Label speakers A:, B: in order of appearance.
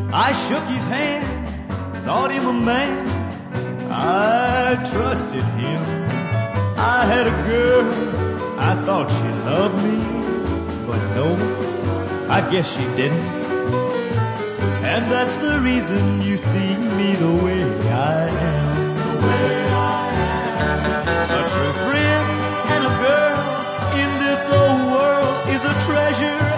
A: I shook his hand, thought him a man. I trusted him. I had a girl, I thought she loved me, but no, I guess she didn't. And that's the reason you see me the way I am. The way I am. A true friend and a girl in this old world is a treasure